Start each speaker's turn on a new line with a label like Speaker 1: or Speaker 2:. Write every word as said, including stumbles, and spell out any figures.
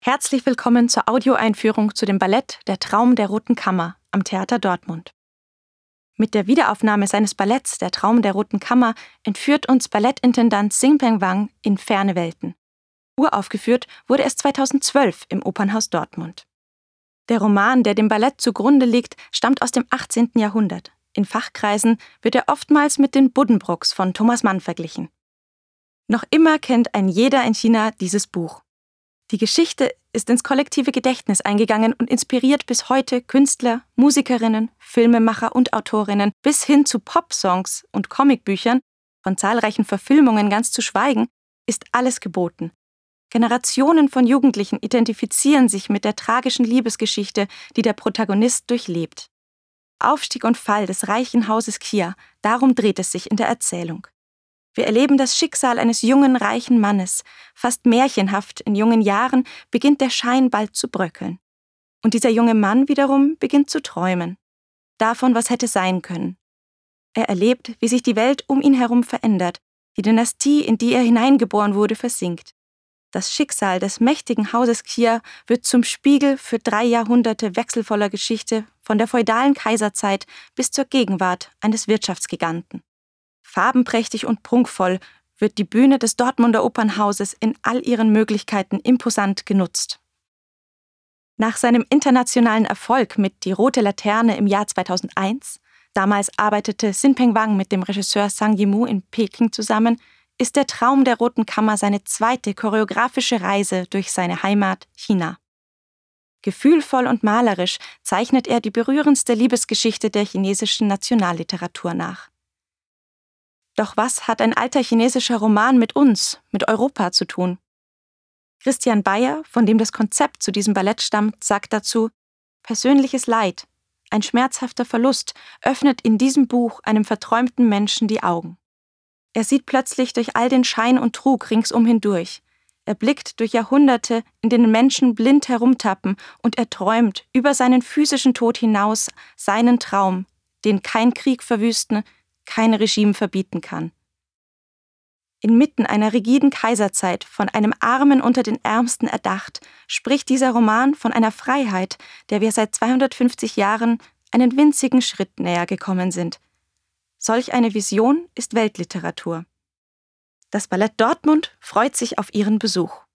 Speaker 1: Herzlich willkommen zur Audioeinführung zu dem Ballett Der Traum der Roten Kammer am Theater Dortmund. Mit der Wiederaufnahme seines Balletts Der Traum der Roten Kammer entführt uns Ballettintendant Xing-Peng Wang in ferne Welten. Uraufgeführt wurde es zweitausendzwölf im Opernhaus Dortmund. Der Roman, der dem Ballett zugrunde liegt, stammt aus dem achtzehnten Jahrhundert. In Fachkreisen wird er oftmals mit den Buddenbrooks von Thomas Mann verglichen. Noch immer kennt ein jeder in China dieses Buch. Die Geschichte ist ins kollektive Gedächtnis eingegangen und inspiriert bis heute Künstler, Musikerinnen, Filmemacher und Autorinnen bis hin zu Popsongs und Comicbüchern, von zahlreichen Verfilmungen ganz zu schweigen, ist alles geboten. Generationen von Jugendlichen identifizieren sich mit der tragischen Liebesgeschichte, die der Protagonist durchlebt. Aufstieg und Fall des reichen Hauses Qia, darum dreht es sich in der Erzählung. Wir erleben das Schicksal eines jungen, reichen Mannes. Fast märchenhaft in jungen Jahren beginnt der Schein bald zu bröckeln. Und dieser junge Mann wiederum beginnt zu träumen. Davon, was hätte sein können. Er erlebt, wie sich die Welt um ihn herum verändert, die Dynastie, in die er hineingeboren wurde, versinkt. Das Schicksal des mächtigen Hauses Qia wird zum Spiegel für drei Jahrhunderte wechselvoller Geschichte von der feudalen Kaiserzeit bis zur Gegenwart eines Wirtschaftsgiganten. Farbenprächtig und prunkvoll wird die Bühne des Dortmunder Opernhauses in all ihren Möglichkeiten imposant genutzt. Nach seinem internationalen Erfolg mit Die rote Laterne im Jahr zweitausendeins, damals arbeitete Xing-Peng Wang mit dem Regisseur Zhang Yimou in Peking zusammen, ist Der Traum der Roten Kammer seine zweite choreografische Reise durch seine Heimat China. Gefühlvoll und malerisch zeichnet er die berührendste Liebesgeschichte der chinesischen Nationalliteratur nach. Doch was hat ein alter chinesischer Roman mit uns, mit Europa zu tun? Christian Beyer, von dem das Konzept zu diesem Ballett stammt, sagt dazu: Persönliches Leid, ein schmerzhafter Verlust, öffnet in diesem Buch einem verträumten Menschen die Augen. Er sieht plötzlich durch all den Schein und Trug ringsum hindurch. Er blickt durch Jahrhunderte, in denen Menschen blind herumtappen, und er träumt über seinen physischen Tod hinaus seinen Traum, den kein Krieg verwüsten, kein Regime verbieten kann. Inmitten einer rigiden Kaiserzeit, von einem Armen unter den Ärmsten erdacht, spricht dieser Roman von einer Freiheit, der wir seit zweihundertfünfzig Jahren einen winzigen Schritt näher gekommen sind. Solch eine Vision ist Weltliteratur. Das Ballett Dortmund freut sich auf Ihren Besuch.